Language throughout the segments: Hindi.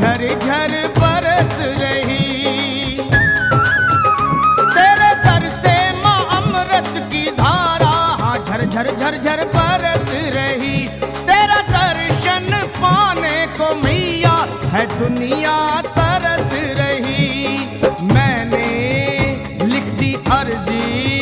झर बरस रही। तेरे दर से माँ अमृत की धारा हाँ झर झर झर झर बरस रही। तेरा दर्शन पाने को मैया है दुनिया तरस रही। मैंने लिख दी अर्जी,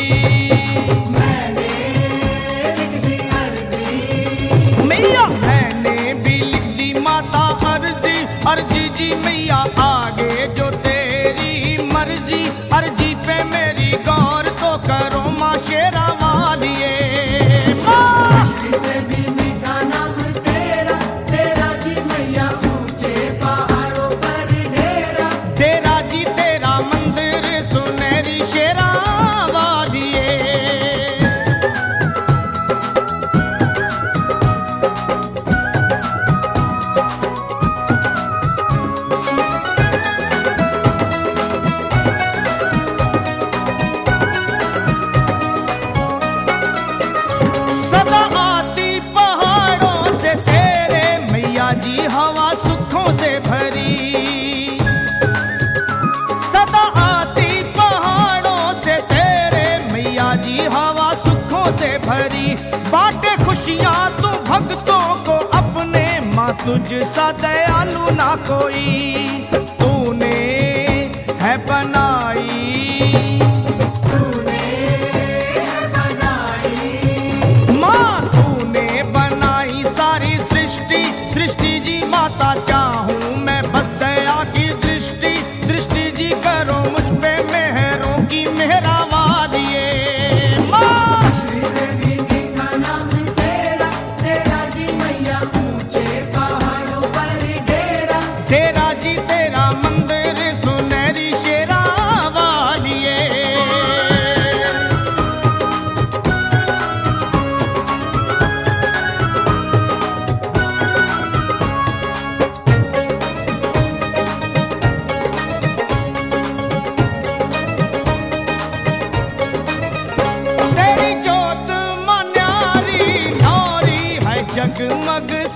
मैया मैंने भी लिख दी माता अर्जी। अर्जी जी मैया आगे जो तेरी मर्जी। अर्जी पे मेरी गौर तो करो माँ शेरा वालिए। से भी मीठा नाम तेरा, तेरा जी मैया ऊंचे पहाड़ों पर डेरा। तेरा जी तेरा मंदिर सुनहरी शेरा वालिए। जी हवा सुखों से भरी, सदा आती पहाड़ों से तेरे मैया जी हवा सुखों से भरी। बाटे खुशियां तू भक्तों को अपने माँ तुझ सा दयालु ना कोई। तूने है बनाई, सृष्टि जी माता चाहूं मैं बस दया की दृष्टि। दृष्टि जी करो मुझ पे मेहरों की मेहरा वालिए। से भी मीठा नाम तेरा, तेरा जी मैया ऊंचे पहाड़ों पर डेरा। तेरा जी तेरा मंदिर सुनहरी शेरा वालिए। जगमग